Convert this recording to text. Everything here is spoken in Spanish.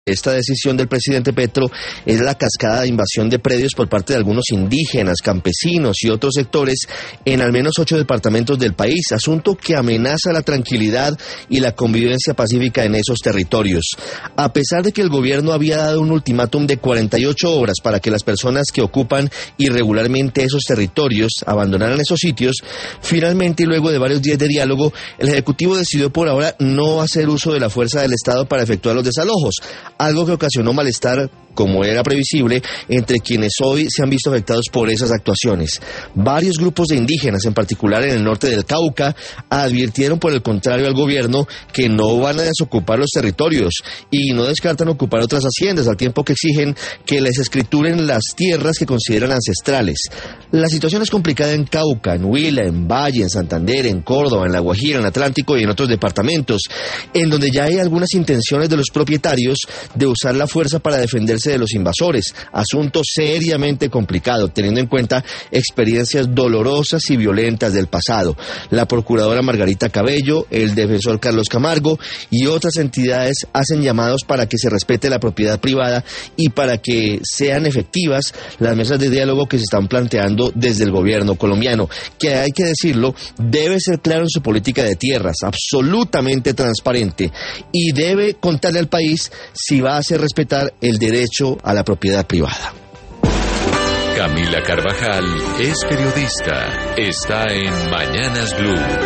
Esta decisión del presidente Petro es la cascada de invasión de predios por parte de algunos indígenas, campesinos y otros sectores en al menos 8 departamentos del país, asunto que amenaza la tranquilidad y la convivencia pacífica en esos territorios. A pesar de que el gobierno había dado un ultimátum de 48 horas para que las personas que ocupan irregularmente esos territorios abandonaran esos sitios, finalmente y luego de varios días de diálogo, el Ejecutivo decidió por ahora no hacer uso de la fuerza del Estado para efectuar los desalojos, algo que ocasionó malestar, como era previsible, entre quienes hoy se han visto afectados por esas actuaciones. Varios grupos de indígenas, en particular en el norte del Cauca, advirtieron por el contrario al gobierno que no van a desocupar los territorios y no descartan ocupar otras haciendas, al tiempo que exigen que les escrituren las tierras que consideran ancestrales. La situación es complicada en Cauca, en Huila, en Valle, en Santander, en Córdoba, en La Guajira, en Atlántico y en otros departamentos, en donde ya hay algunas intenciones de los propietarios de usar la fuerza para defenderse de los invasores, asunto seriamente complicado, teniendo en cuenta experiencias dolorosas y violentas del pasado. La procuradora Margarita Cabello, el defensor Carlos Camargo y otras entidades hacen llamados para que se respete la propiedad privada y para que sean efectivas las mesas de diálogo que se están planteando desde el gobierno colombiano, que hay que decirlo, debe ser claro en su política de tierras, absolutamente transparente, y debe contarle al país si va a hacer respetar el derecho a la propiedad privada. Camila Carvajal es periodista. Está en Mañanas Blue.